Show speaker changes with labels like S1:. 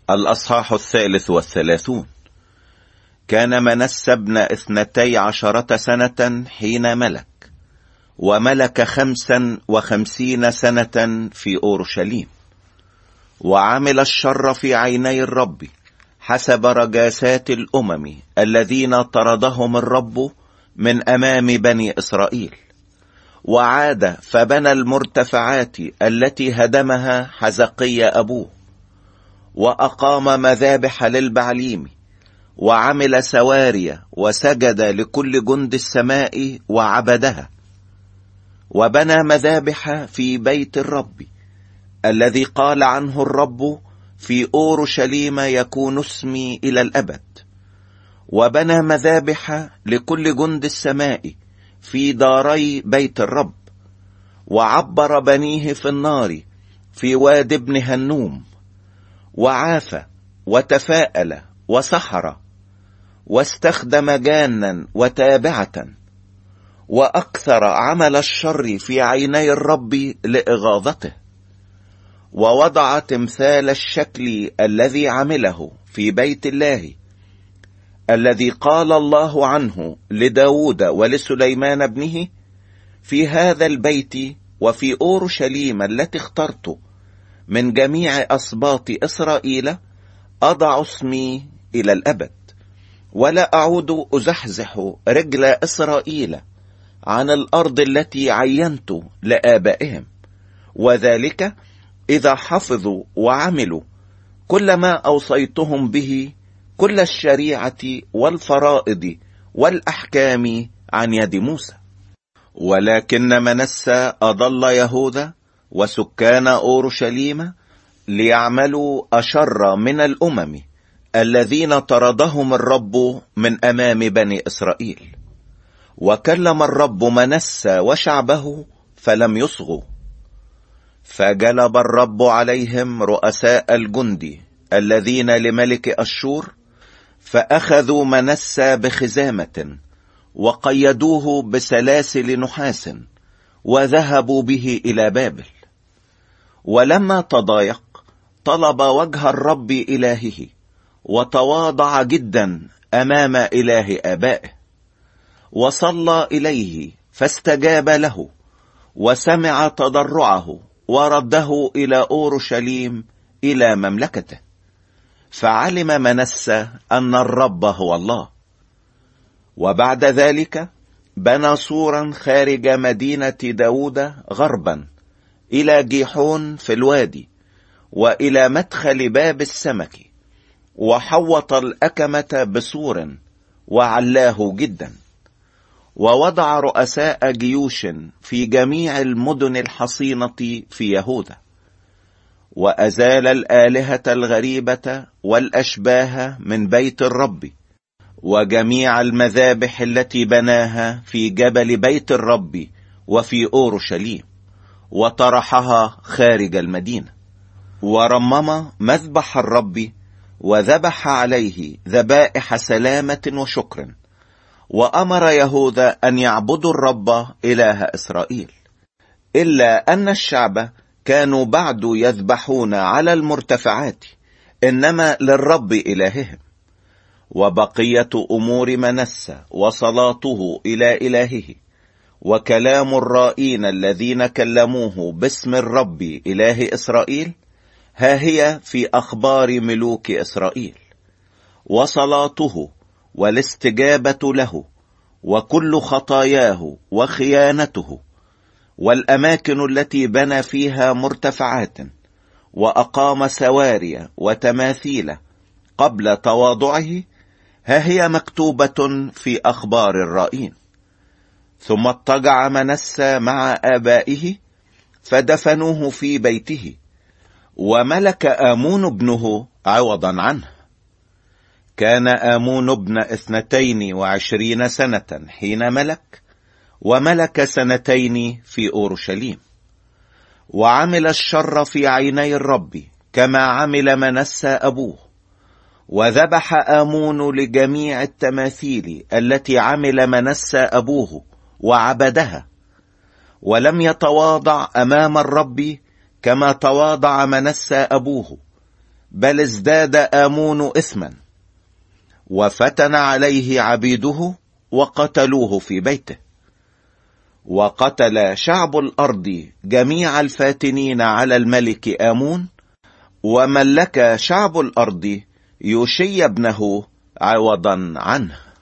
S1: الأصحاح 33. كان منسى ابن 12 سنة حين ملك، وملك 55 سنة في أورشليم، وعمل الشر في عيني الرب حسب رجاسات الأمم الذين طردهم الرب من أمام بني إسرائيل. وعاد فبنى المرتفعات التي هدمها حزقي أبوه، وأقام مذابح للبعليم، وعمل سواري، وسجد لكل جند السماء وعبدها. وبنى مذابح في بيت الرب الذي قال عنه الرب: في أورشليم يكون اسمي إلى الأبد. وبنى مذابح لكل جند السماء في داري بيت الرب، وعبر بنيه في النار في واد ابن هنوم، وعاف وتفاءل وسحر، واستخدم جانا وتابعة، وأكثر عمل الشر في عيني الرب لإغاظته. ووضع تمثال الشكل الذي عمله في بيت الله الذي قال الله عنه لداود ولسليمان ابنه: في هذا البيت وفي أورشليم التي اخترت من جميع أسباط إسرائيل أضع اسمي إلى الأبد، ولا أعود أزحزح رجل إسرائيل عن الأرض التي عينت لآبائهم، وذلك إذا حفظوا وعملوا كل ما أوصيتهم به، كل الشريعة والفرائض والأحكام عن يد موسى. ولكن منسى أضل يهوذا وسكان أورشليم ليعملوا أشر من الأمم الذين طردهم الرب من أمام بني إسرائيل. وكلم الرب منسى وشعبه فلم يصغوا، فجلب الرب عليهم رؤساء الجند الذين لملك أشور، فأخذوا منسى بخزامة، وقيدوه بسلاسل نحاس، وذهبوا به إلى بابل. ولما تضايق طلب وجه الرب إلهه، وتواضع جدا أمام إله آبائه، وصلى إليه فاستجاب له، وسمع تضرعه، ورده إلى أورشليم إلى مملكته. فعلم منسى أن الرب هو الله. وبعد ذلك بنى سورا خارج مدينة داود غربا إلى جيحون في الوادي، وإلى مدخل باب السمك، وحوط الأكمة بسور وعلاه جدا. ووضع رؤساء جيوش في جميع المدن الحصينة في يهوذا، وأزال الآلهة الغريبة والأشباه من بيت الرب، وجميع المذابح التي بناها في جبل بيت الرب وفي أورشليم، وطرحها خارج المدينة. ورمم مذبح الرب، وذبح عليه ذبائح سلامة وشكر، وأمر يهوذا أن يعبدوا الرب إله إسرائيل. إلا أن الشعب كانوا بعد يذبحون على المرتفعات، إنما للرب إلههم. وبقية أمور منسى وصلاته إلى إلهه، وكلام الرائين الذين كلموه باسم الرب إله إسرائيل، ها هي في أخبار ملوك إسرائيل. وصلاته والاستجابة له، وكل خطاياه وخيانته، والأماكن التي بنى فيها مرتفعات، وأقام سواري وتماثيل قبل تواضعه، ها هي مكتوبة في أخبار الرائين. ثم اضطجع منسى مع آبائه، فدفنوه في بيته، وملك آمون ابنه عوضا عنه. كان آمون ابن 22 سنة حين ملك، وملك 2 في أورشليم. وعمل الشر في عيني الرب كما عمل منسى أبوه، وذبح آمون لجميع التماثيل التي عمل منسى أبوه وعبدها، ولم يتواضع أمام الرب كما تواضع منسى أبوه، بل ازداد آمون إثما، وفتن عليه عبيده وقتلوه في بيته. وقتل شعب الأرض جميع الفاتنين على الملك آمون، وملك شعب الأرض يوشي ابنه عوضا عنه.